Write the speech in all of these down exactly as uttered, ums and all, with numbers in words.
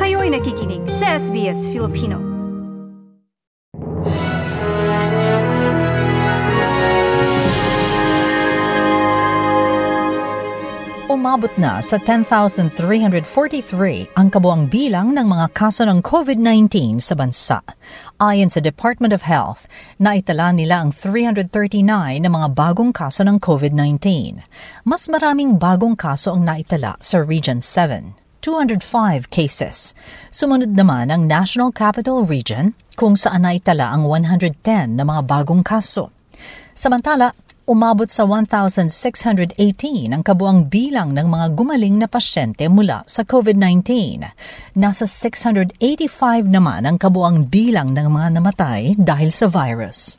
Kayo'y nakikinig sa S B S Filipino. Umabot na sa ten thousand three hundred forty-three ang kabuang bilang ng mga kaso ng COVID nineteen sa bansa. Ayon sa Department of Health, naitala nila ang three hundred thirty-nine na mga bagong kaso ng COVID nineteen. Mas maraming bagong kaso ang naitala sa Region seven, two hundred five cases. Sumunod naman ang National Capital Region kung saan naitala ang one hundred ten na mga bagong kaso. Samantala, umabot sa one thousand six hundred eighteen ang kabuang bilang ng mga gumaling na pasyente mula sa COVID nineteen. Nasa six hundred eighty-five naman ang kabuang bilang ng mga namatay dahil sa virus.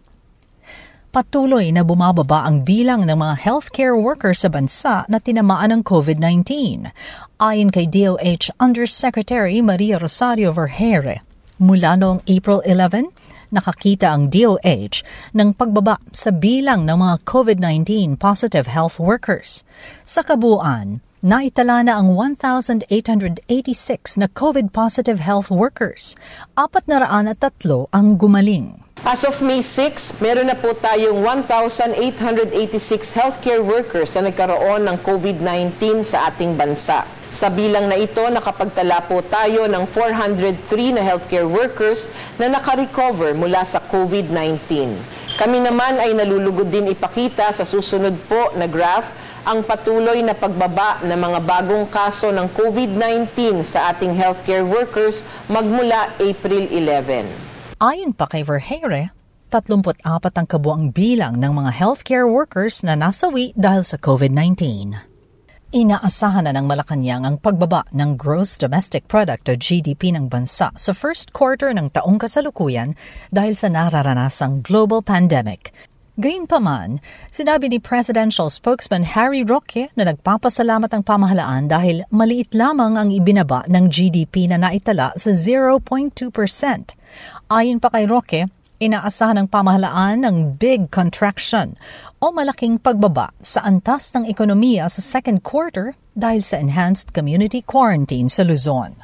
Patuloy na bumababa ang bilang ng mga healthcare workers sa bansa na tinamaan ng COVID nineteen. Ayon kay D O H Undersecretary Maria Rosario Vergeire, mula noong April eleventh, nakakita ang D O H ng pagbaba sa bilang ng mga COVID nineteen positive health workers. Sa kabuuan, naitala na ang one thousand eight hundred eighty-six na COVID positive health workers. Apat na raan at tatlo ang gumaling. As of May sixth, meron na po tayong one thousand eight hundred eighty-six healthcare workers na nagkaroon ng COVID nineteen sa ating bansa. Sa bilang na ito, nakapagtala po tayo ng four hundred three na healthcare workers na nakarecover mula sa COVID nineteen. Kami naman ay nalulugod din ipakita sa susunod po na graph ang patuloy na pagbaba ng mga bagong kaso ng COVID nineteen sa ating healthcare workers magmula April eleventh. Ayon pa kay Vergeire, thirty-four ang kabuang bilang ng mga healthcare workers na nasawi dahil sa COVID nineteen. Inaasahan na ng Malacanang ang pagbaba ng Gross Domestic Product o G D P ng bansa sa first quarter ng taong kasalukuyan dahil sa nararanasang global pandemic. Gayunpaman, sinabi ni Presidential Spokesman Harry Roque na nagpapasalamat ang pamahalaan dahil maliit lamang ang ibinaba ng G D P na naitala sa zero point two percent. Ayon pa kay Roque, inaasahan ng pamahalaan ng big contraction o malaking pagbaba sa antas ng ekonomiya sa second quarter dahil sa enhanced community quarantine sa Luzon.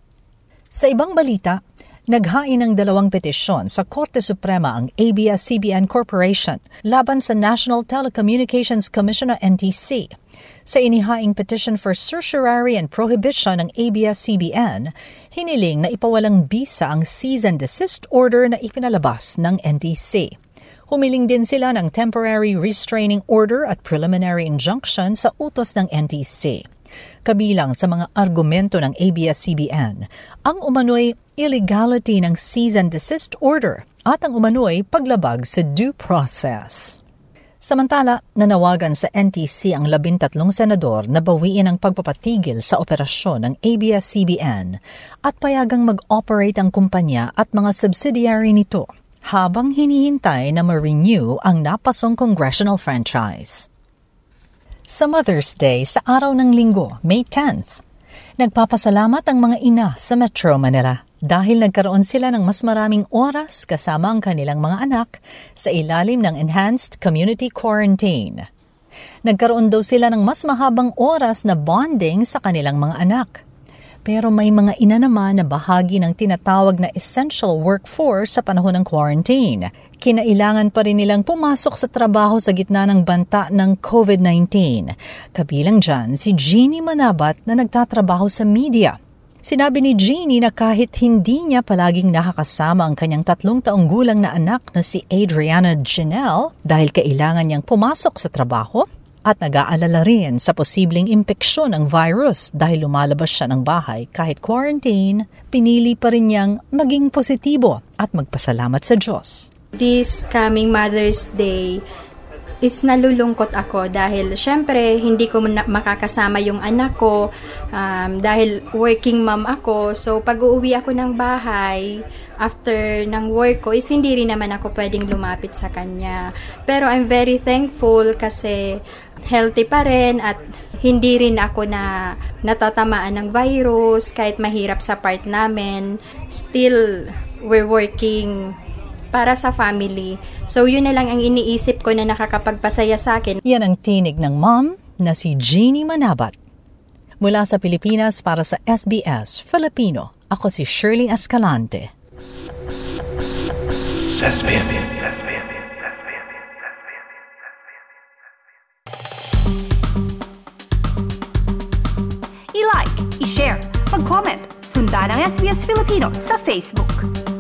Sa ibang balita, naghain ng dalawang petisyon sa Korte Suprema ang A B S C B N Corporation laban sa National Telecommunications Commission o N T C. Sa inihaing petition for certiorari and prohibition ng A B S C B N, hiniling na ipawalang bisa ang cease and desist order na ipinalabas ng N T C. Humiling din sila ng temporary restraining order at preliminary injunction sa utos ng N T C. Kabilang sa mga argumento ng A B S C B N, ang umano'y illegality ng cease and desist order at ang umano'y paglabag sa due process. Samantala, nanawagan sa N T C ang labintatlong senador na bawiin ang pagpapatigil sa operasyon ng A B S C B N at payagang mag-operate ang kumpanya at mga subsidiary nito habang hinihintay na ma-renew ang napasong congressional franchise. Sa Mother's Day sa araw ng Linggo, May tenth, nagpapasalamat ang mga ina sa Metro Manila dahil nagkaroon sila ng mas maraming oras kasama ang kanilang mga anak sa ilalim ng enhanced community quarantine. Nagkaroon daw sila ng mas mahabang oras na bonding sa kanilang mga anak. Pero may mga ina naman na bahagi ng tinatawag na essential workforce sa panahon ng quarantine. Kinailangan pa rin nilang pumasok sa trabaho sa gitna ng banta ng COVID nineteen. Kabilang dyan si Jeannie Manabat na nagtatrabaho sa media. Sinabi ni Jeannie na kahit hindi niya palaging nakakasama ang kanyang tatlong taong gulang na anak na si Adriana Janelle dahil kailangan niyang pumasok sa trabaho, at nag-aalala rin sa posibleng impeksyon ng virus dahil lumalabas siya ng bahay kahit quarantine, pinili pa rin niyang maging positibo at magpasalamat sa Diyos. This coming Mother's Day is nalulungkot ako dahil syempre hindi ko na- makakasama yung anak ko um, dahil working mom ako. So pag uuwi ako ng bahay, after ng work ko, is hindi rin naman ako pwedeng lumapit sa kanya. Pero I'm very thankful kasi healthy pa rin at hindi rin ako na natatamaan ng virus kahit mahirap sa part namin. Still, we're working para sa family. So yun na lang ang iniisip ko na nakakapagpasaya sa akin. Yan ang tinig ng mom na si Jeannie Manabat. Mula sa Pilipinas para sa S B S Filipino, Ako si Shirley Escalante. I-like, i-share, mag-comment, sundan ang S B S Filipino sa Facebook.